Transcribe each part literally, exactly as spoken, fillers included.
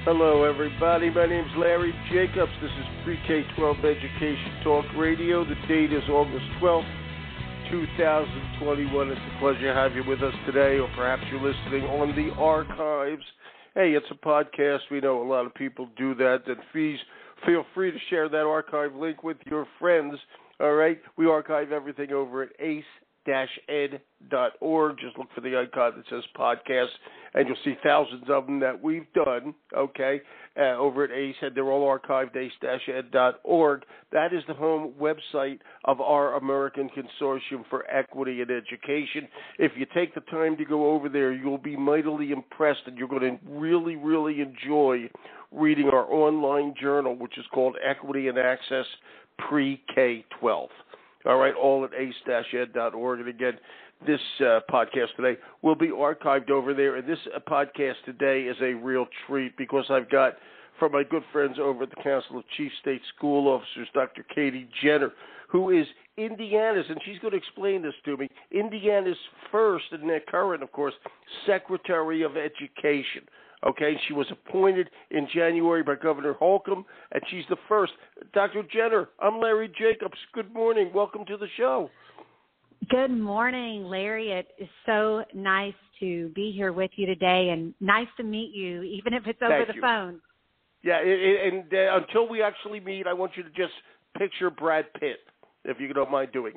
Hello, everybody. My name's Larry Jacobs. This is Pre-K twelve Education Talk Radio. The date is August twelfth, two thousand twenty-one. It's a pleasure to have you with us today, or perhaps you're listening on the archives. Hey, it's a podcast. We know a lot of people do that. And please feel free to share that archive link with your friends. All right? We archive everything over at ace dash ed dot org. Just look for the icon that says podcast, and you'll see thousands of them that we've done, okay, uh, over at ACE, and they're all archived, ace dash ed dot org. That is the home website of our American Consortium for Equity in Education. If you take the time to go over there, you'll be mightily impressed, and you're going to really, really enjoy reading our online journal, which is called Equity and Access Pre-K twelve. All right, all at ace dash ed dot org. And again, this uh, podcast today will be archived over there. And this uh, podcast today is a real treat because I've got, from my good friends over at the Council of Chief State School Officers, Doctor Katie Jenner, who is Indiana's, and she's going to explain this to me, Indiana's first, and current, of course, Secretary of Education. Okay, she was appointed in January by Governor Holcomb, and she's the first. Doctor Jenner, I'm Larry Jacobs. Good morning. Welcome to the show. Good morning, Larry. It is so nice to be here with you today, and nice to meet you, even if it's over Thank the you. phone. Yeah, and uh, until we actually meet, I want you to just picture Brad Pitt, if you don't mind doing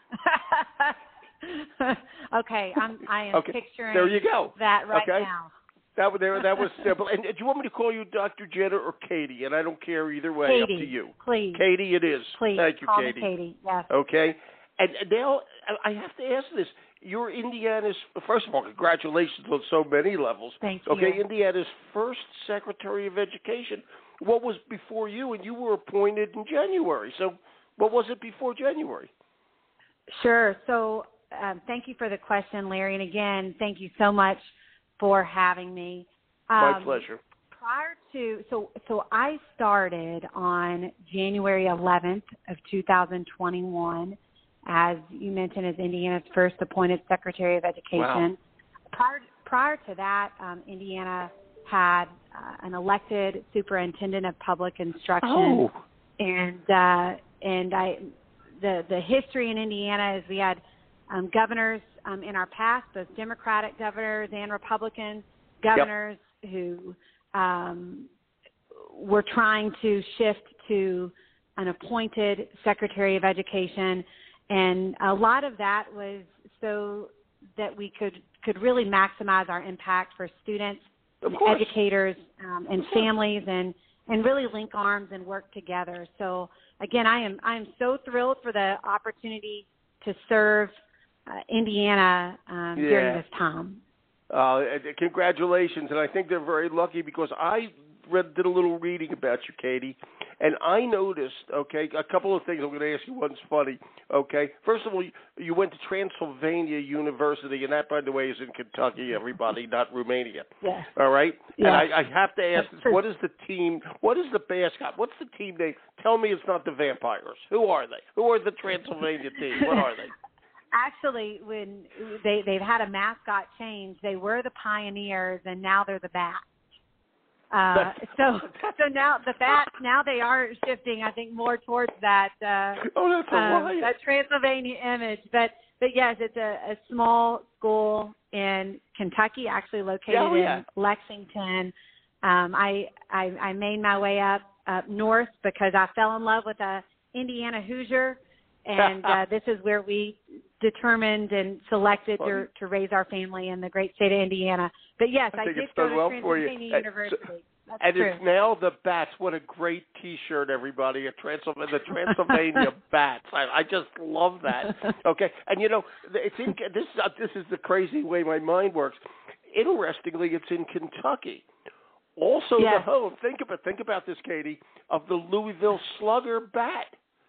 that. okay, I'm, I am okay. picturing there you go. that right okay. now. That was that was simple. And do you want me to call you Doctor Jenner or Katie? And I don't care either way. Katie, up to you. Please. Katie, it is. Please. Thank you, Call Katie. Me Katie. Yes. Okay. And now I have to ask this: you're Indiana's first of all, congratulations on so many levels. Thank you. Okay, Indiana's first Secretary of Education. What was before you? And you were appointed in January. So, what was it before January? Sure. So, um, thank you for the question, Larry. And again, thank you so much for having me. My um, pleasure. Prior to, so so I started on January eleventh of two thousand twenty-one, as you mentioned, as Indiana's first appointed Secretary of Education. Wow. Prior, prior to that, um, Indiana had uh, an elected superintendent of public instruction. Oh. And, uh, and I, the, the history in Indiana is we had um, governors um, in our past, both Democratic governors and Republican governors yep. who um, were trying to shift to an appointed Secretary of Education. And a lot of that was so that we could, could really maximize our impact for students, and educators, um, and families, and, and really link arms and work together. So again, I am I am so thrilled for the opportunity to serve uh, Indiana um, yeah. during this time. Uh, congratulations, and I think they're very lucky because I read, did a little reading about you, Katie, and I noticed, okay, a couple of things I'm going to ask you. One's funny, okay. First of all, you, you went to Transylvania University, and that, by the way, is in Kentucky, everybody, not Romania. Yeah. All right? Yeah. And I, I have to ask this, what is the team, what is the mascot, what's the team name? Tell me it's not the Vampires. Who are they? Who are the Transylvania team? What are they? Actually, when they, they've had a mascot change, they were the Pioneers, and now they're the Bats. Uh, so, so now the Bats, now they are shifting, I think, more towards that, uh, oh, that's um, right. that Transylvania image. But, but yes, it's a, a small school in Kentucky, actually located oh, yeah. in Lexington. Um, I, I, I made my way up, up north because I fell in love with a Indiana Hoosier. And uh, this is where we determined and selected to, to raise our family in the great state of Indiana. But yes, I, I did it's go done to well Transylvania for you. University. So, That's and true. It's now the Bats. What a great T-shirt, everybody! A Transylvania, the Transylvania Bats. I, I just love that. Okay, and you know, it's in this. Uh, this is the crazy way my mind works. Interestingly, it's in Kentucky. Also, yes. the home. Think about think about this, Katie, of the Louisville Slugger Bat.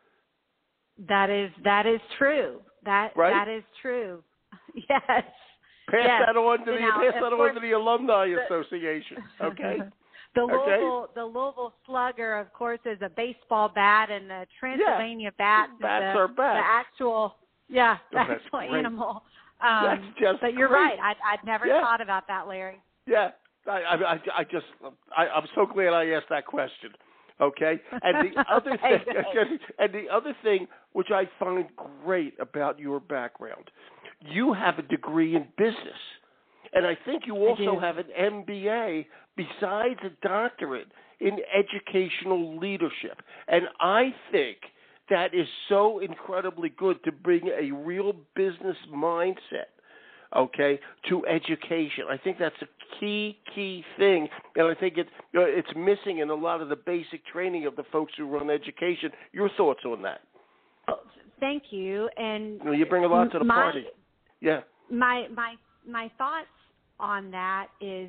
That is that is true. That right? that is true. Yes. Pass yes. that on to the now, pass that course, on to the Alumni the, Association. Okay. The okay? Louisville the Louisville Slugger, of course, is a baseball bat, and the Transylvania yeah. bat is bats the, are bats. the actual yeah the oh, actual great. animal. Um, that's just but you're great. right. I'd, I'd never yeah. thought about that, Larry. Yeah. I, I, I just, I, I'm so glad I asked that question. Okay, and the other okay, thing, and the other thing, which I find great about your background, you have a degree in business, and I think you also have an M B A besides a doctorate in educational leadership, and I think that is so incredibly good to bring a real business mindset, okay, to education. I think that's a key, key thing, and I think it, uh, it's missing in a lot of the basic training of the folks who run education. Your thoughts on that? Well, thank you. And you, know, you bring a lot to the my, party. Yeah. My my my thoughts on that is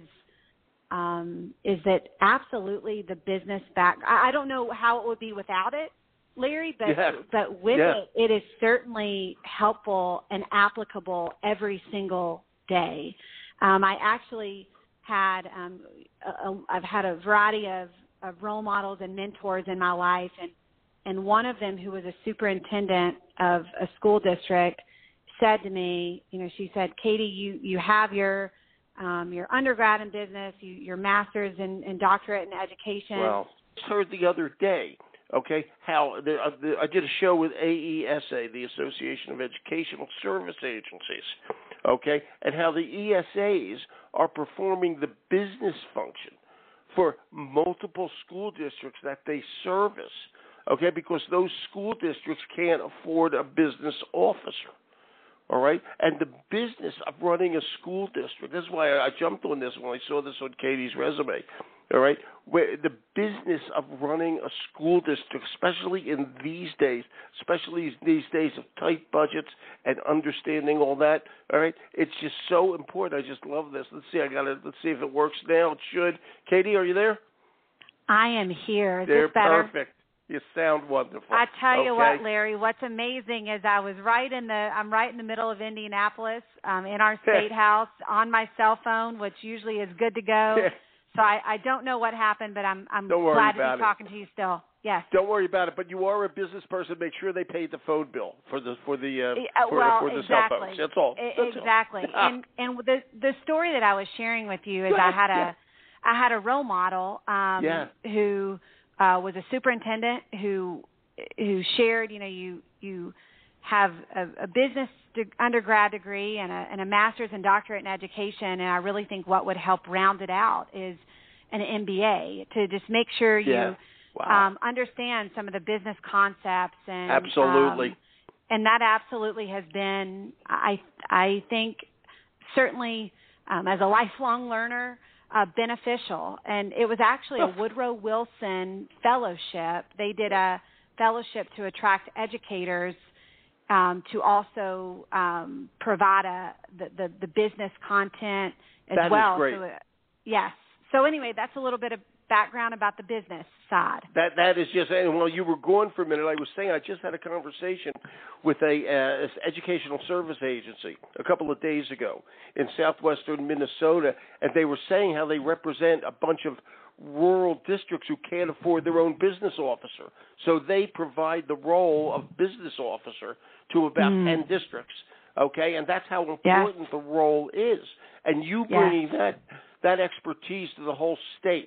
um, is that absolutely the business back. I, I don't know how it would be without it, Larry, but yeah. but with yeah. it, it is certainly helpful and applicable every single day. Um, I actually had um, a, a, I've had a variety of, of role models and mentors in my life, and and one of them, who was a superintendent of a school district, said to me, you know, she said, Katie, you you have your um, your undergrad in business, you, your master's and, and doctorate in education. Well, I just heard the other day. Okay, how the, uh, the, I did a show with A E S A, the Association of Educational Service Agencies, okay, and how the E S As are performing the business function for multiple school districts that they service, okay, because those school districts can't afford a business officer. All right, and the business of running a school district, this is why I jumped on this when I saw this on Katie's resume, all right, where the business of running a school district, especially in these days, especially these days of tight budgets and understanding all that, all right, it's just so important. I just love this. Let's see, I got to, let's see if it works now. It should. Katie, are you there? I am here. Is They're this better? Perfect. You sound wonderful. I tell okay. you what, Larry, what's amazing is I was right in the, I'm right in the middle of Indianapolis, um, in our state house on my cell phone, which usually is good to go. So I, I don't know what happened, but I'm, I'm glad to be talking to you still. Yes. Don't worry about it. But you are a business person. Make sure they paid the phone bill for the for the uh, for, well, for the exactly. cell phones. That's all. That's exactly. all. and and the the story that I was sharing with you is I had a yeah. I had a role model um, yeah. who uh, was a superintendent who who shared. You know, you you have a, a business de- undergrad degree and a, and a master's and doctorate in education, and I really think what would help round it out is an M B A to just make sure you yeah. wow. um, understand some of the business concepts and absolutely, um, and that absolutely has been, I I think, certainly um, as a lifelong learner, uh, beneficial. And it was actually a Woodrow Wilson fellowship. They did a fellowship to attract educators um, to also um, provide a, the, the the business content as that well. Is great. So, uh, yes. So anyway, that's a little bit of background about the business side. That that is just, and while you were gone for a minute, I was saying I just had a conversation with a uh, educational service agency a couple of days ago in southwestern Minnesota, and they were saying how they represent a bunch of rural districts who can't afford their own business officer. So they provide the role of business officer to about mm. ten districts, okay? And that's how important yes. the role is. And you bringing yes. that that expertise to the whole state,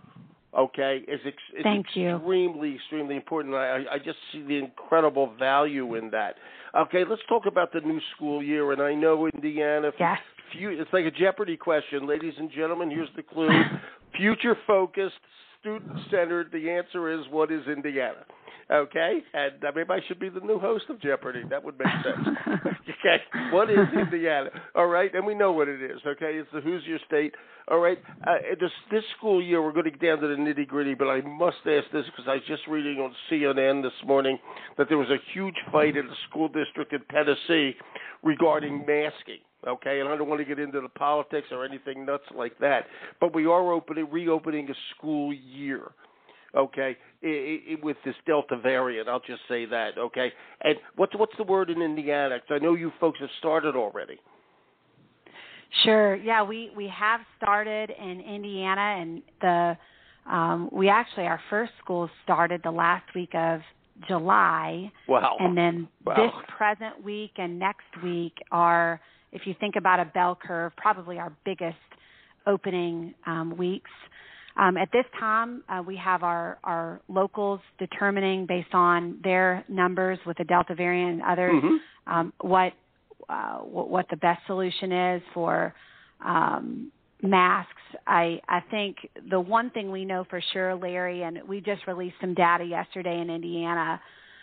okay, is ex- is Thank extremely, you. extremely important. I, I just see the incredible value in that. Okay, let's talk about the new school year. And I know Indiana, yes. few, it's like a Jeopardy question. Ladies and gentlemen, here's the clue. Future-focused, student-centered. The answer is, what is Indiana? Okay, and maybe I should be the new host of Jeopardy. That would make sense. Okay, what is Indiana? All right, and we know what it is. Okay, it's the Who's Your State. All right, uh, this this school year we're going to get down to the nitty gritty, but I must ask this because I was just reading on C N N this morning that there was a huge fight in the school district in Tennessee regarding masking. Okay, and I don't want to get into the politics or anything nuts like that, but we are opening reopening a school year. Okay, it, it, with this Delta variant, I'll just say that. Okay, and what's what's the word in Indiana? Because I know you folks have started already. Sure. Yeah, we, we have started in Indiana, and the um, we actually our first school started the last week of July. Wow. And then wow. this present week and next week are, if you think about a bell curve, probably our biggest opening um, weeks. Um, at this time, uh, we have our, our locals determining, based on their numbers with the Delta variant and others, mm-hmm. um, what, uh, what what the best solution is for um, masks. I, I think the one thing we know for sure, Larry, and we just released some data yesterday in Indiana.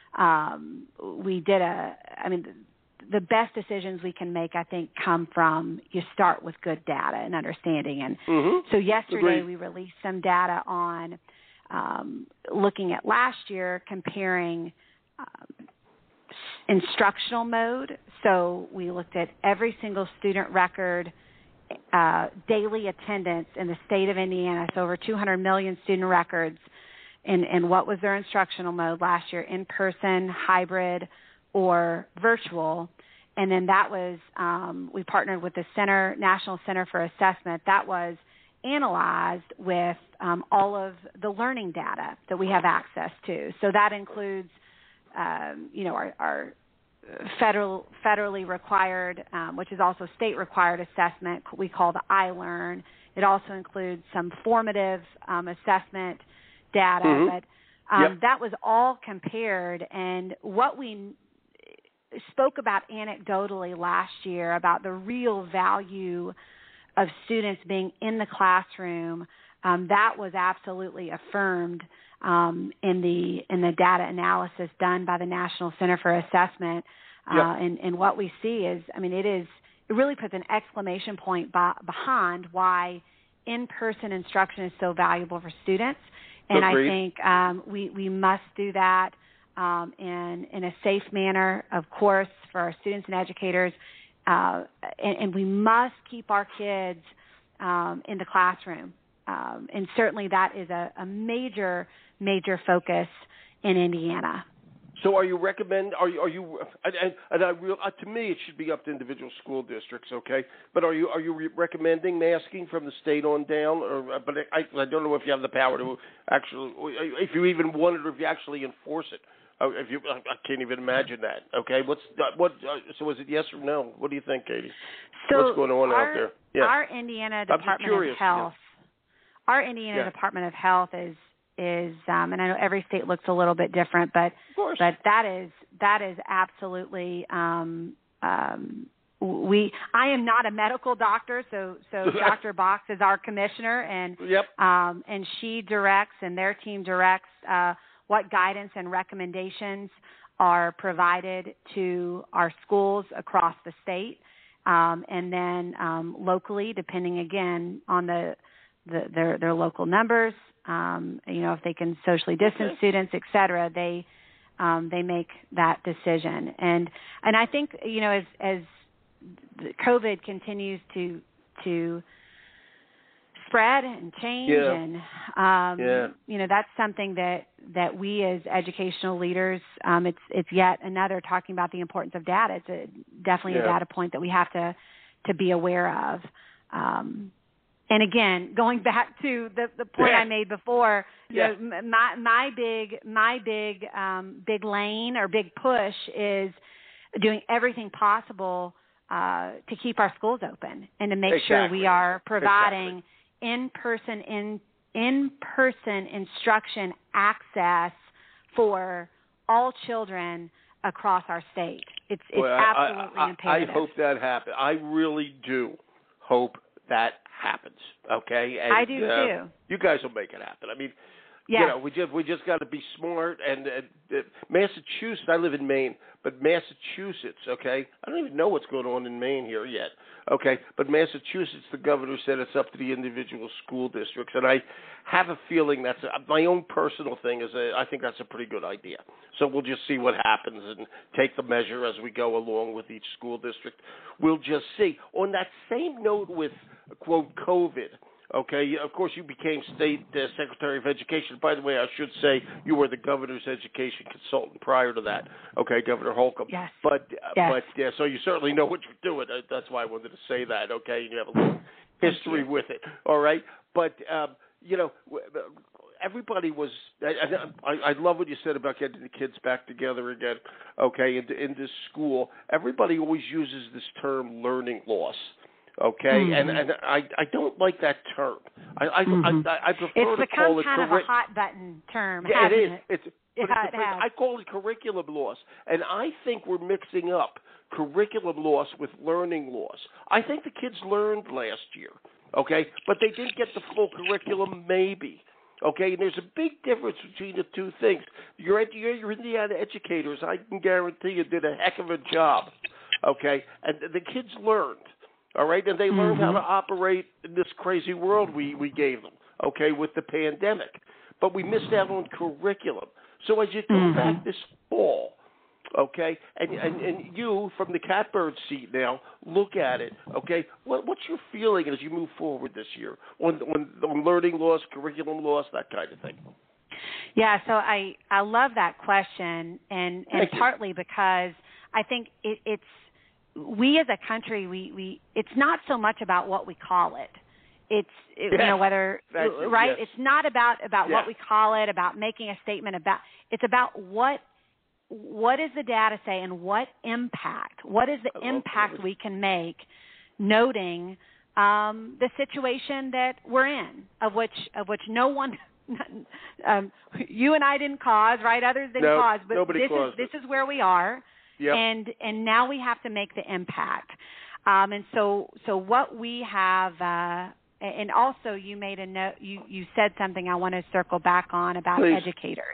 Um, we did a, I mean, the best decisions we can make, I think, come from you start with good data and understanding. And mm-hmm. so yesterday Agreed. we released some data on um, looking at last year, comparing um, instructional mode. So we looked at every single student record, uh, daily attendance in the state of Indiana, so over two hundred million student records, and, and what was their instructional mode last year, in person, hybrid, or virtual. And then that was, um, we partnered with the Center, National Center for Assessment. That was analyzed with um, all of the learning data that we have access to. So that includes, um, you know, our, our federal, federally required, um, which is also state required assessment we call the iLearn. It also includes some formative um, assessment data. Mm-hmm. But um, yep. that was all compared. And what we spoke about anecdotally last year about the real value of students being in the classroom, um, that was absolutely affirmed um, in the in the data analysis done by the National Center for Assessment. Uh, yep. and, and what we see is, I mean, it is it really puts an exclamation point by, behind why in-person instruction is so valuable for students. And Agreed. I think um, we, we must do that Um, in, in a safe manner, of course, for our students and educators, uh, and, and we must keep our kids um, in the classroom. Um, and certainly that is a, a major, major focus in Indiana. So are you recommend, are you, are you, and, and, and I real, uh, to me it should be up to individual school districts, okay? But are you, are you re- recommending masking from the state on down? Or, but I, I don't know if you have the power to actually, if you even want it or if you actually enforce it. Oh, if you, I can't even imagine that. Okay, what's what? Uh, so is it yes or no? What do you think, Katie? So what's going on our, out there? Yeah. Our Indiana Department of Health, yeah. our Indiana yeah. Department of Health is is, um, and I know every state looks a little bit different, but but that is that is absolutely. Um, um, we. I am not a medical doctor, so so Doctor Box is our commissioner, and yep. um, and she directs, and their team directs. Uh, what guidance and recommendations are provided to our schools across the state, um, and then um, locally, depending again on the, the their their local numbers, um, you know, if they can socially distance okay. students, et cetera, they um, they make that decision. And and I think, you know, as as COVID continues to to spread and change, yeah. and um, yeah. you know, that's something that, that we as educational leaders, um, it's it's yet another talking about the importance of data. It's a, definitely yeah. a data point that we have to to be aware of. Um, and again, going back to the, the point yeah. I made before, yeah. you know, my my big my big um, big lane or big push is doing everything possible uh, to keep our schools open and to make exactly. sure we are providing. Exactly. in-person in in-person instruction access for all children across our state. It's it's well, absolutely I, I, imperative. I hope that happens. I really do hope that happens. Okay, and, I do uh, too. You guys will make it happen. I mean, yes. you know, we just we just got to be smart. And uh, uh, Massachusetts, I live in Maine, but Massachusetts, okay, I don't even know what's going on in Maine here yet. Okay, but Massachusetts, the governor said it's up to the individual school districts, and I have a feeling that's a, my own personal thing. Is a, I think that's a pretty good idea. So we'll just see what happens and take the measure as we go along with each school district. We'll just see. On that same note with, quote, COVID, okay, of course you became State uh, Secretary of Education. By the way, I should say you were the governor's education consultant prior to that, okay, Governor Holcomb. Yes. But, uh, yes. but uh, so you certainly know what you're doing. Uh, that's why I wanted to say that, okay, and you have a little history with it, all right? But, um, you know, everybody was I, – I love what you said about getting the kids back together again, okay, into, into school. Everybody always uses this term learning loss. Okay, mm-hmm. and and I, I don't like that term. I I, mm-hmm. I, I prefer it's to call it become kind curric- of a hot button term. Yeah, it is. It? It's but yeah, it's it a, has. I call it curriculum loss, and I think we're mixing up curriculum loss with learning loss. I think the kids learned last year, okay, but they didn't get the full curriculum, maybe. Okay, and there's a big difference between the two things. Your, your, your Indiana educators, I can guarantee you, did a heck of a job. Okay, and the kids learned. All right, and they mm-hmm. learned how to operate in this crazy world we, we gave them. Okay, with the pandemic, but we missed out on curriculum. So as you go mm-hmm. back this fall, okay, and, and and you from the catbird seat now look at it, okay. What what's your feeling as you move forward this year on on, on learning loss, curriculum loss, that kind of thing? Yeah, so I I love that question, and and Thank partly you. because I think it, it's we as a country we we it's not so much about what we call it. It's it, yes. you know whether Thank you. right. Yes. It's not about about yeah. what we call it, about making a statement about. It's about what what does the data say and what impact. What is the impact we can make, noting um, the situation that we're in, of which of which no one. um, you and I didn't cause, right? Others didn't no, cause, but nobody this caused is it. this is where we are, yep. and and now we have to make the impact. Um, and so so what we have. Uh, And also, you made a note. You, you said something I want to circle back on about Please. educators,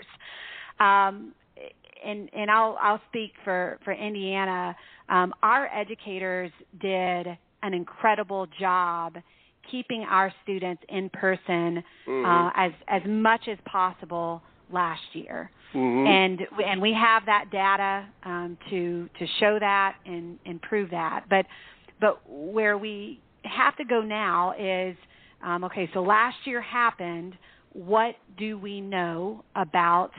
um, and and I'll I'll speak for for Indiana. Um, our educators did an incredible job keeping our students in person mm-hmm. uh, as as much as possible last year, mm-hmm. and and we have that data um, to to show that and, and prove that. But but where we have to go now is, um, okay, so last year happened. What do we know about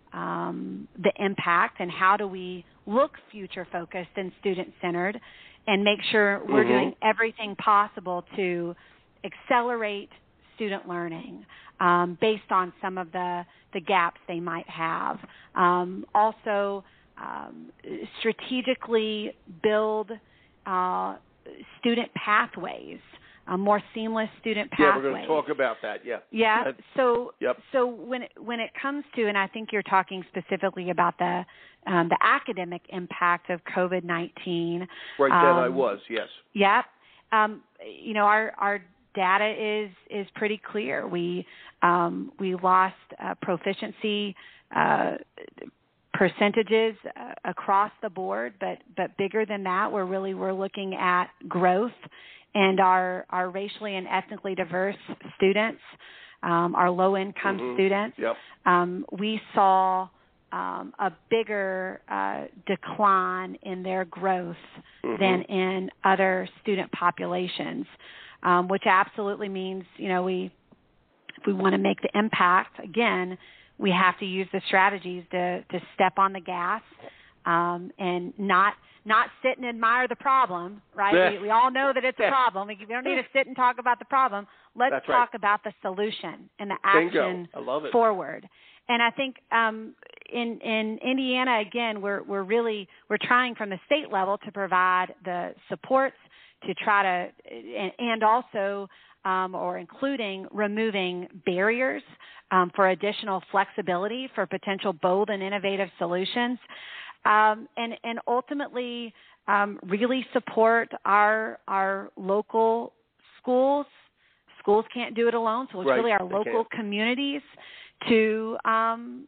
um, the impact, and how do we look future-focused and student-centered and make sure we're mm-hmm. doing everything possible to accelerate student learning um, based on some of the, the gaps they might have. Um, also, um, strategically build uh, student pathways, uh, more seamless student pathways. Yeah, we're going to talk about that. Yeah. Yeah. That's, so, yep. so when it, when it comes to, and I think you're talking specifically about the um, the academic impact of COVID nineteen. Right um, then, I was yes. Yeah. Um, you know, our our data is is pretty clear. We um, we lost uh, proficiency Uh, percentages uh, across the board, but but bigger than that, we're really we're looking at growth and our our racially and ethnically diverse students, um, our low income mm-hmm. students. Yep. Um, we saw um, a bigger uh, decline in their growth mm-hmm. than in other student populations, um, which absolutely means you know we if we want to make the impact again. We have to use the strategies to, to step on the gas um, and not not sit and admire the problem, right? Yeah. We, we all know that it's yeah. a problem. We don't need to sit and talk about the problem. Let's That's talk right. about the solution and the Bingo. action I love it. forward. And I think um, in in Indiana, again, we're we're really we're trying from the state level to provide the supports to try to and, and also um, or including removing barriers um, for additional flexibility for potential bold and innovative solutions, um, and and ultimately um, really support our our local schools. Schools can't do it alone, so it's right. really our they local can't. communities to um,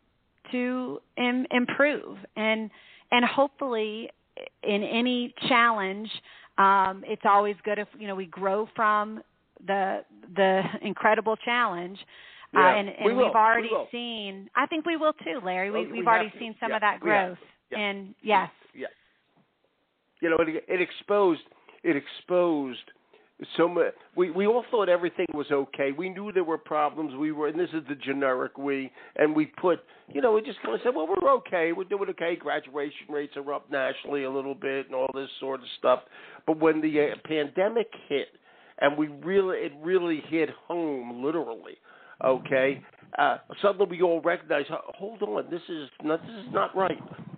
to im- improve and and hopefully in any challenge, um, it's always good if you know we grow from the the incredible challenge. Yeah, uh, and and we will. we've already we will. seen. I think we will too, Larry. We, we we've already to. seen some yeah, of that we have growth. to. Yeah. And yes, yeah, you know, it, it exposed it exposed. So much, we we all thought everything was okay. We knew there were problems. We were, and this is the generic we, and we put, you know, we just kind of said, well, we're okay. We're doing okay. Graduation rates are up nationally a little bit, and all this sort of stuff. But when the uh, pandemic hit, and we really, it really hit home, literally. Okay, uh, suddenly we all recognized, hold on, this is not, this is not right.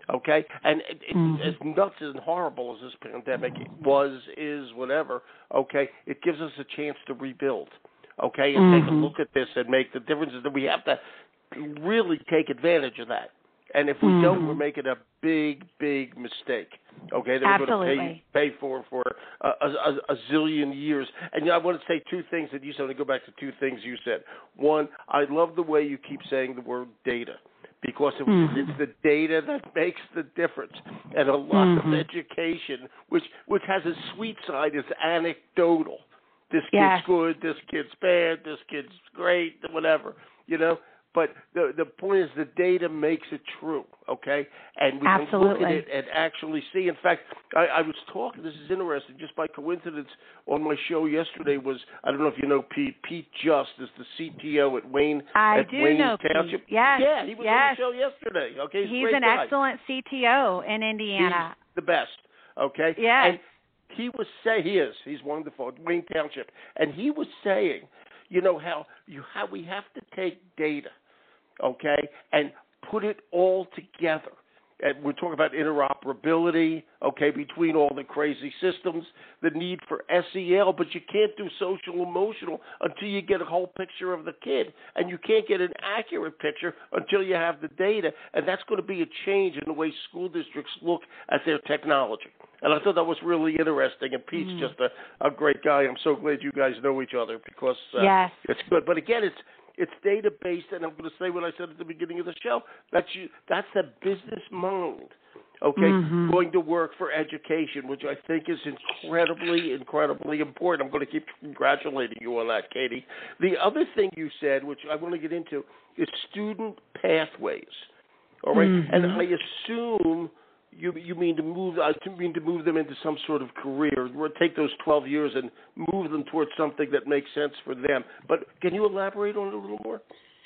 Okay, and it, it, mm-hmm. as nuts and horrible as this pandemic was, is, whatever, okay, it gives us a chance to rebuild, okay, and mm-hmm. take a look at this and make the differences. That we have to really take advantage of that. And if we mm-hmm. don't, we're making a big, big mistake, okay, that Absolutely. we're going to pay, pay for for a, a, a zillion years. And you know, I want to say two things that you said. I want to go back to two things you said. One, I love the way you keep saying the word data, because it, mm-hmm. it's the data that makes the difference. And a lot mm-hmm. of education, which which has a sweet side, is anecdotal. This yes. kid's good, this kid's bad, this kid's great, whatever, you know. But the the point is the data makes it true, okay? And we Absolutely. can look at it and actually see. In fact, I, I was talking, this is interesting, just by coincidence on my show yesterday was, I don't know if you know Pete, Pete Just is the C T O at Wayne I at do Wayne know Township. Pete. Yes. Yeah, he was yes. on the show yesterday, okay? He's, He's a great an guy. excellent C T O in Indiana. He's the best, okay? Yes. And he was saying, he is, he's wonderful, at Wayne Township. And he was saying, you know, how you how we have to take data, okay, and put it all together. And we're talking about interoperability, okay, between all the crazy systems, the need for S E L, but you can't do social emotional until you get a whole picture of the kid. And you can't get an accurate picture until you have the data. And that's going to be a change in the way school districts look at their technology. And I thought that was really interesting. And Pete's mm. just a, a great guy. I'm so glad you guys know each other because uh, yes. it's good. But again, it's It's data-based, and I'm going to say what I said at the beginning of the show. That's you. That's the business mind, okay, mm-hmm. going to work for education, which I think is incredibly, incredibly important. I'm going to keep congratulating you on that, Katie. The other thing you said, which I want to get into, is student pathways, all right? Mm-hmm. And I assume you you mean to move I mean to move them into some sort of career, or take those twelve years and move them towards something that makes sense for them. But can you elaborate on it a little more?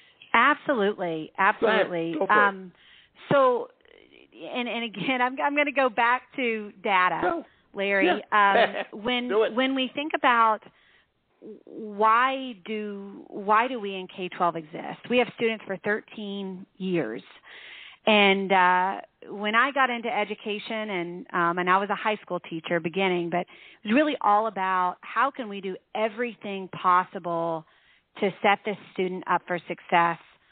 Absolutely, absolutely. Go ahead. Go for um, it. So, and and again, I'm I'm going to go back to data, no. Larry. Yeah. Um, when Do it. when we think about why do why do we in K twelve exist? We have students for thirteen years. And uh, when I got into education, and um, and I was a high school teacher beginning, but it was really all about how can we do everything possible to set this student up for success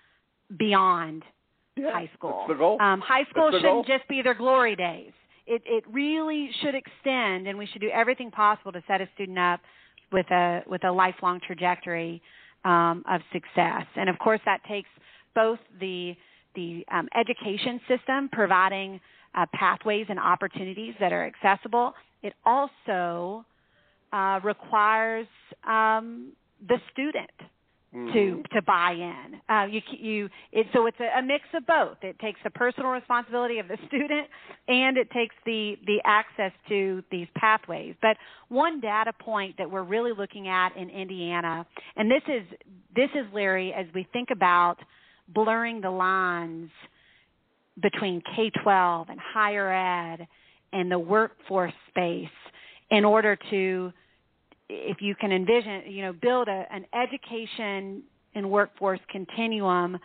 beyond yeah, high school. That's the goal. Um, high school That's the shouldn't goal. just be their glory days. It, it really should extend, and we should do everything possible to set a student up with a with a lifelong trajectory um, of success. And of course, that takes both the the um, education system providing uh, pathways and opportunities that are accessible. It also uh, requires um, the student mm-hmm. to to buy in. Uh, you you it, so it's a, a mix of both. It takes the personal responsibility of the student, and it takes the the access to these pathways. But one data point that we're really looking at in Indiana, and this is this is Larry, as we think about blurring the lines between K twelve and higher ed and the workforce space in order to, if you can envision, you know, build a, an education and workforce continuum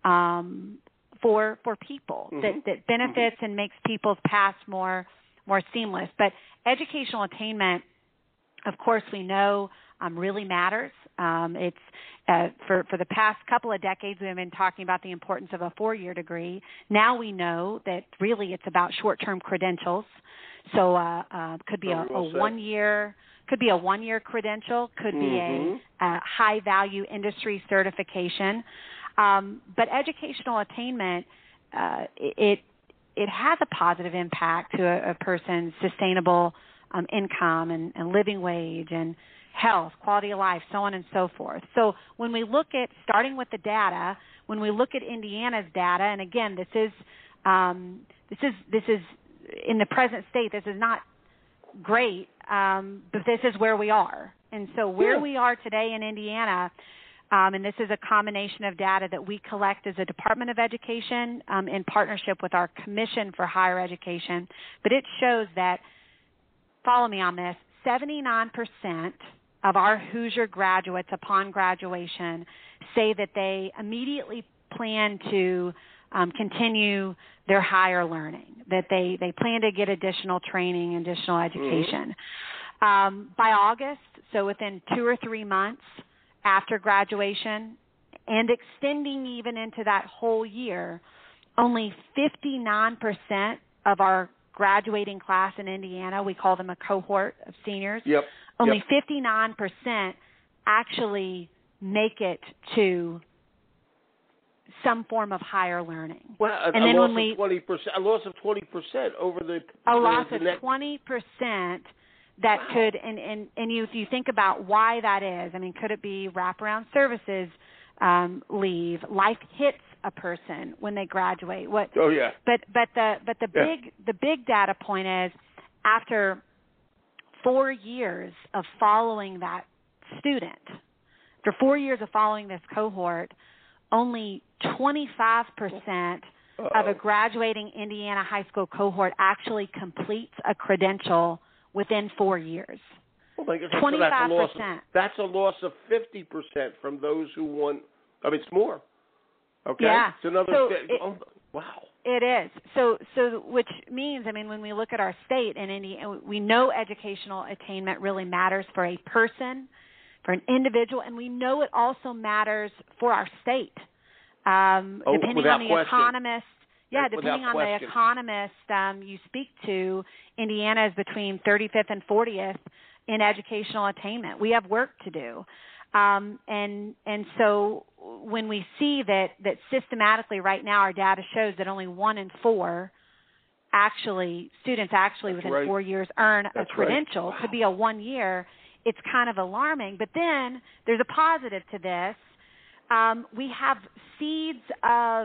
um, for for people mm-hmm. that, that benefits mm-hmm. and makes people's paths more more seamless. But educational attainment, of course, we know um, really matters. Um, it's uh, for for the past couple of decades, we've been talking about the importance of a four-year degree. Now we know that really it's about short-term credentials. So uh, uh, could be a, a one-year, could be a one-year credential, could mm-hmm. be a, a high-value industry certification. Um, but educational attainment, uh, it it has a positive impact to a, a person's sustainable um, income and, and living wage and health, quality of life, so on and so forth. So when we look at, starting with the data, when we look at Indiana's data, and again, this is um, this is this is in the present state, this is not great, um, but this is where we are. And so where yeah. we are today in Indiana, um, and this is a combination of data that we collect as a Department of Education um, in partnership with our Commission for Higher Education, but it shows that, follow me on this, seventy-nine percent of our Hoosier graduates upon graduation say that they immediately plan to um, continue their higher learning, that they, they plan to get additional training, additional education. Mm-hmm. Um, by August, so within two or three months after graduation, and extending even into that whole year, only fifty-nine percent of our graduating class in Indiana, we call them a cohort of seniors, yep. only yep. fifty-nine percent actually make it to some form of higher learning. Well, a, and a then loss when we, of twenty percent, a loss of twenty percent over the a the, loss the of next... twenty percent that wow. could, and, and, and you, if you think about why that is, I mean, could it be wraparound services um, leave? Life hits a person when they graduate. What? Oh yeah. But but the but the yeah. big the big data point is after four years of following that student, after four years of following this cohort, only twenty-five percent of a graduating Indiana high school cohort actually completes a credential within four years. Oh my goodness. twenty-five percent. So that's, a loss of, that's a loss of fifty percent from those who want, I mean, it's more. Okay? Yeah. It's another, so it, it, oh, wow. It is. So, so which means, I mean, when we look at our state and Indiana, we know educational attainment really matters for a person, for an individual, and we know it also matters for our state. Um, oh, depending on the question. economist, yeah, without depending on question. the economist um, you speak to, Indiana is between thirty-fifth and fortieth in educational attainment. We have work to do. Um, and and so when we see that, that systematically right now our data shows that only one in four actually students actually That's within right. four years earn That's a credential, right. wow. could be a one year, it's kind of alarming. But then there's a positive to this. Um, we have seeds of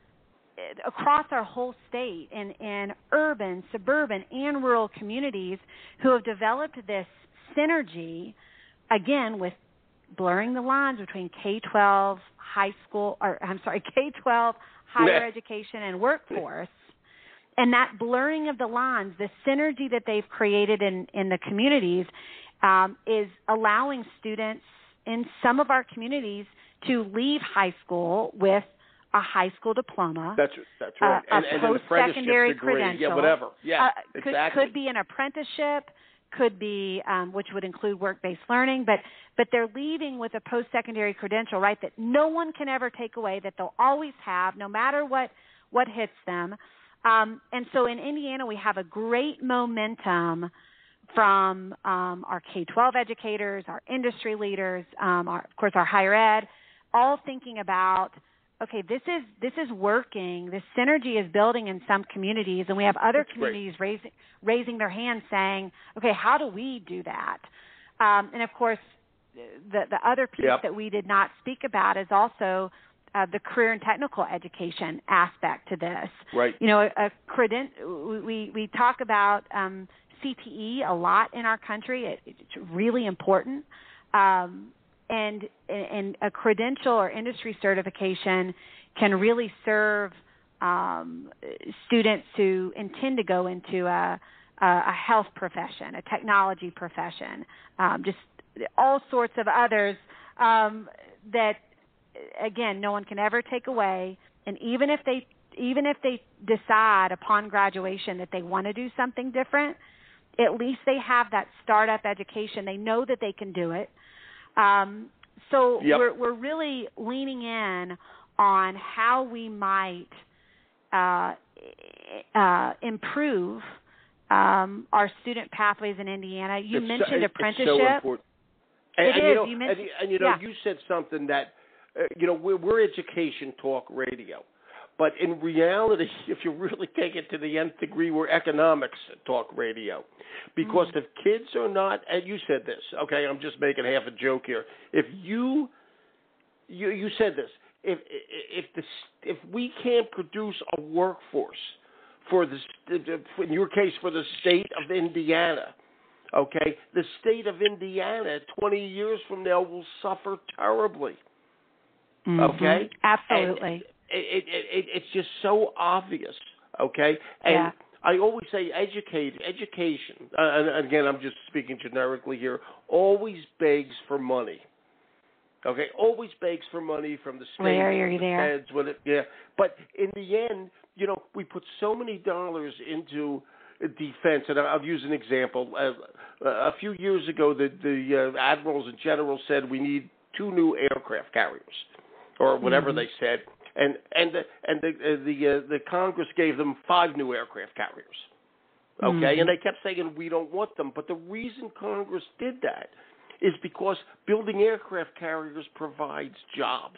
across our whole state in, in urban, suburban, and rural communities who have developed this synergy, again, with blurring the lines between K twelve, high school, or I'm sorry, K twelve, higher yeah. education, and workforce. And that blurring of the lines, the synergy that they've created in, in the communities um, is allowing students in some of our communities to leave high school with a high school diploma. That's that's right. Uh, and, a and an post-secondary apprenticeship degree. credential. Yeah, whatever. Yeah, uh, exactly. Could, could be an apprenticeship, could be, um, which would include work-based learning, but but they're leaving with a post-secondary credential, right, that no one can ever take away, that they'll always have, no matter what, what hits them. Um, and so in Indiana, we have a great momentum from um, our K twelve educators, our industry leaders, um, our, of course, our higher ed, all thinking about, okay, this is this is working. This synergy is building in some communities, and we have other That's communities raising raising their hands, saying, okay, how do we do that? Um, and of course, the the other piece yep. that we did not speak about is also uh, the career and technical education aspect to this. Right. You know, a, a creden- we we talk about um, C T E a lot in our country. It, it's really important. Um, And, and a credential or industry certification can really serve um, students who intend to go into a, a health profession, a technology profession, um, just all sorts of others um, that, again, no one can ever take away. And even if they even if they decide upon graduation that they want to do something different, at least they have that startup education. They know that they can do it. Um, so yep. we're, we're really leaning in on how we might uh, uh, improve um, our student pathways in Indiana. You it's mentioned so, apprenticeship. It's so important. And, it and, is. You know, you mentioned, and, and you know, yeah. you said something that, uh, you know, we're, we're education talk radio. But in reality, if you really take it to the nth degree, we're economics talk radio. Because mm. if kids are not, and you said this, okay, I'm just making half a joke here. If you, you, you said this, if if the if we can't produce a workforce for the, in your case, for the state of Indiana, okay, the state of Indiana twenty years from now will suffer terribly. Mm-hmm. Okay, absolutely. And, It, it, it, it's just so obvious, okay? And yeah. I always say educate, education, uh, and again, I'm just speaking generically here, always begs for money, Okay, always begs for money from the states, Larry, are you the there? feds, with it, yeah. But in the end, you know, we put so many dollars into defense, and I'll use an example. Uh, a few years ago, the, the uh, admirals and generals said we need two new aircraft carriers, or whatever mm-hmm. they said, and and the and the uh, the, uh, the Congress gave them five new aircraft carriers. Okay, mm-hmm. and they kept saying we don't want them, but the reason Congress did that is because building aircraft carriers provides jobs.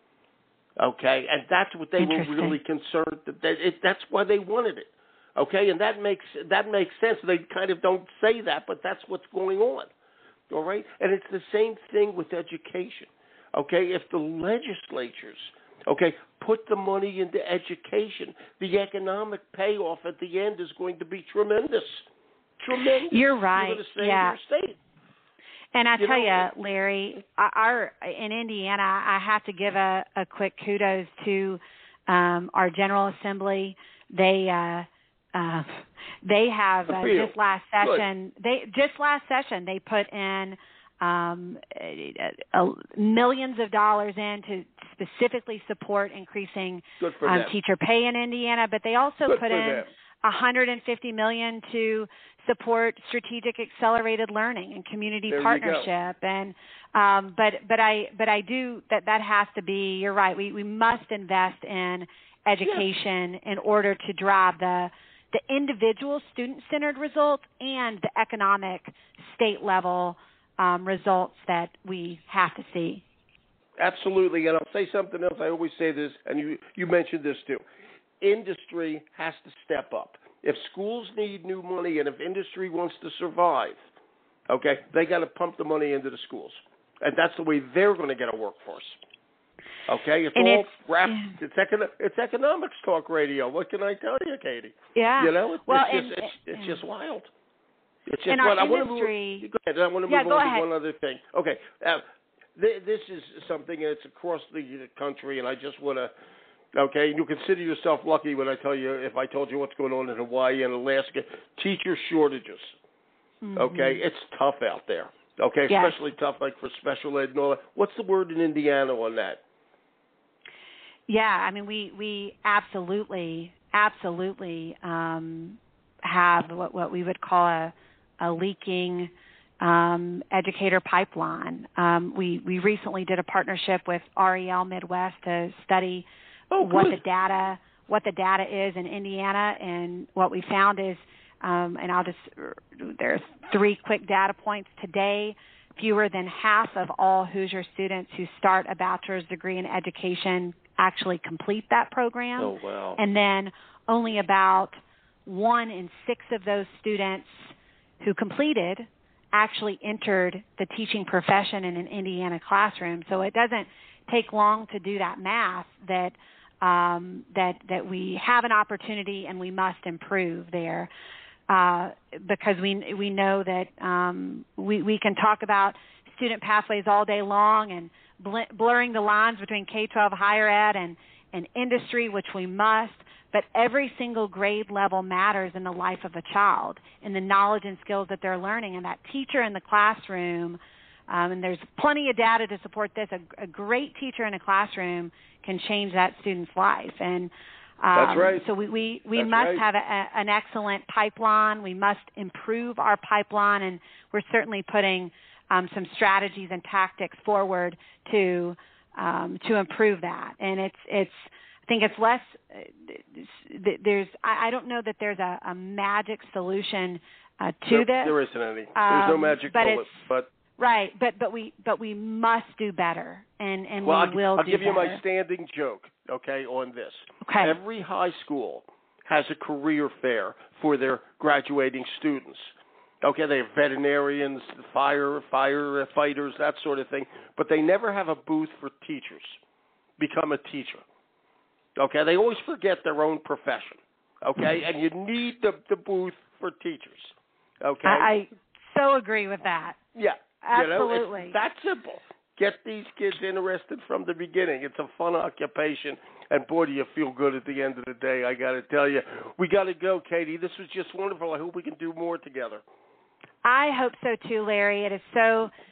Okay, and that's what they were really concerned. That, that it, that's why they wanted it. Okay, and that makes that makes sense. They kind of don't say that, but that's what's going on. All right, and it's the same thing with education. Okay, if the legislatures, okay, put the money into education, the economic payoff at the end is going to be tremendous. Tremendous. You're right. You're going to save yeah. your state. And I you tell know, you, Larry, our in Indiana, I have to give a, a quick kudos to um, our General Assembly. They uh, uh, they have uh, just last session. Good. They just last session they put in um, uh, uh, millions of dollars in to specifically support increasing um, teacher pay in Indiana. But they also Good put in them. one hundred fifty million dollars to support strategic accelerated learning and community there partnership. And um, but but I but I do that that has to be. You're right. We we must invest in education yeah. in order to drive the the individual student-centered results and the economic state level um, results that we have to see. Absolutely, and I'll say something else. I always say this, and you you mentioned this too. Industry has to step up. If schools need new money and if industry wants to survive, okay, they got to pump the money into the schools. And that's the way they're going to get a workforce. Okay? It's and all it's, wrapped. yeah. It's, econo- it's economics talk radio. What can I tell you, Katie? Yeah. You know, it's, well, it's, and, just, it's, it's yeah. just wild. It's just in wild. our I want to industry, move, go ahead. I want to yeah, move go on ahead. to one other thing. Okay. Uh, th- this is something that's across the country, and I just want to Okay, you consider yourself lucky when I tell you, if I told you what's going on in Hawaii and Alaska, teacher shortages. Mm-hmm. Okay, it's tough out there. Okay, yes. especially tough like for special ed and all that. What's the word in Indiana on that? Yeah, I mean, we, we absolutely, absolutely um, have what, what we would call a, a leaking um, educator pipeline. Um, we, we recently did a partnership with R E L Midwest to study Oh, what the data what the data is in Indiana, and what we found is, um, and I'll just there's three quick data points today. Fewer than half of all Hoosier students who start a bachelor's degree in education actually complete that program. Oh, wow. And then only about one in six of those students who completed actually entered the teaching profession in an Indiana classroom. So it doesn't take long to do that math that um, that that we have an opportunity and we must improve there. Uh, because we we know that um, we, we can talk about student pathways all day long and bl- blurring the lines between K twelve higher ed and, and industry, which we must, but every single grade level matters in the life of a child and the knowledge and skills that they're learning. And that teacher in the classroom, um, and there's plenty of data to support this, a, a great teacher in a classroom can change that student's life. And Um, That's right. So we, we, we That's must right. have a, a, an excellent pipeline. We must improve our pipeline, and we're certainly putting um, some strategies and tactics forward to um, to improve that. And it's it's I think it's less. There's I, I don't know that there's a, a magic solution uh, to no, this. There isn't any. There's no um, magic but bullet. It's, but right, but but we but we must do better, and, and well, we I'll, will I'll do give you better. my standing joke, okay, on this. Okay. Every high school has a career fair for their graduating students. Okay, they have veterinarians, fire, firefighters, that sort of thing, but they never have a booth for teachers. Become a teacher. Okay, they always forget their own profession. Okay, and you need the, the booth for teachers. Okay, I, I so agree with that. Yeah, absolutely. You know, it's that simple. Get these kids interested from the beginning. It's a fun occupation, and boy, do you feel good at the end of the day. I got to tell you, we got to go, Katie. This was just wonderful. I hope we can do more together. I hope so too, Larry. It is so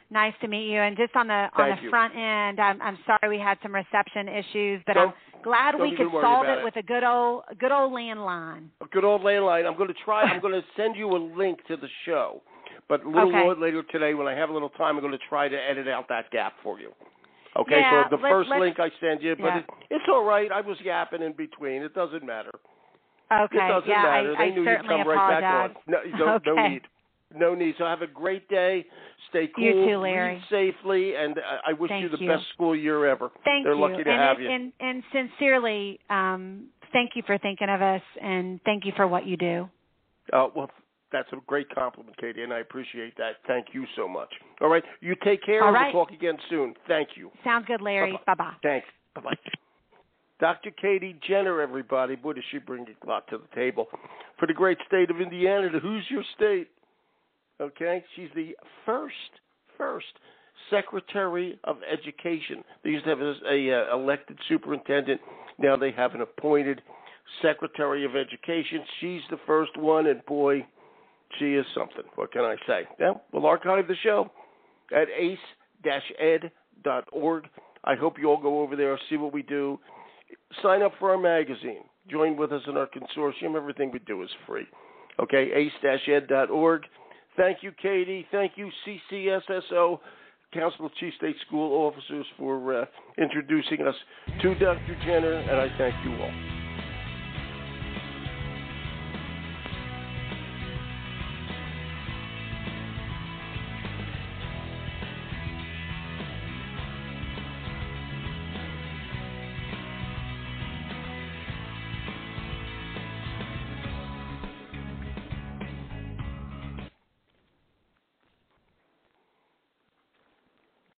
Nice to meet you. And just on the Thank on the you. front end, I'm I'm sorry we had some reception issues, but Don't, I'm glad don't we even could worry solve about it it with a good old a good old landline. A good old landline. I'm going to try. I'm going to send you a link to the show, but a little Okay. more later today, when I have a little time, I'm going to try to edit out that gap for you. Okay, Yeah, so the let, first let's, link I send you, but yeah. it, it's all right. I was yapping in between. It doesn't matter. Okay. It doesn't yeah, matter. I, They I knew certainly you'd come right apologize. back on. No, no, okay. no need. No need. So have a great day. Stay cool. You too, Larry. Read safely, and I, I wish Thank you the you. best school year ever. Thank They're you. lucky to and have it, you. And, and sincerely, um, thank you for thinking of us, and thank you for what you do. Uh, well, that's a great compliment, Katie, and I appreciate that. Thank you so much. All right. You take care, All and right. we'll talk again soon. Thank you. Sounds good, Larry. Bye-bye. Bye-bye. Thanks. Bye-bye. Doctor Katie Jenner, everybody. Boy, does she bring a lot to the table. For the great state of Indiana, the Who's Your State? Okay? She's the first, first Secretary of Education. They used to have a, a uh, elected superintendent. Now they have an appointed Secretary of Education. She's the first one, and boy, she is something. What can I say? Yeah, we'll archive the show at ace dash ed dot org. I hope you all go over there, see what we do. Sign up for our magazine. Join with us in our consortium. Everything we do is free. Okay, ace dash ed dot org. Thank you, Katie. Thank you, C C S S O, Council of Chief State School Officers, for uh, introducing us to Doctor Jenner, and I thank you all.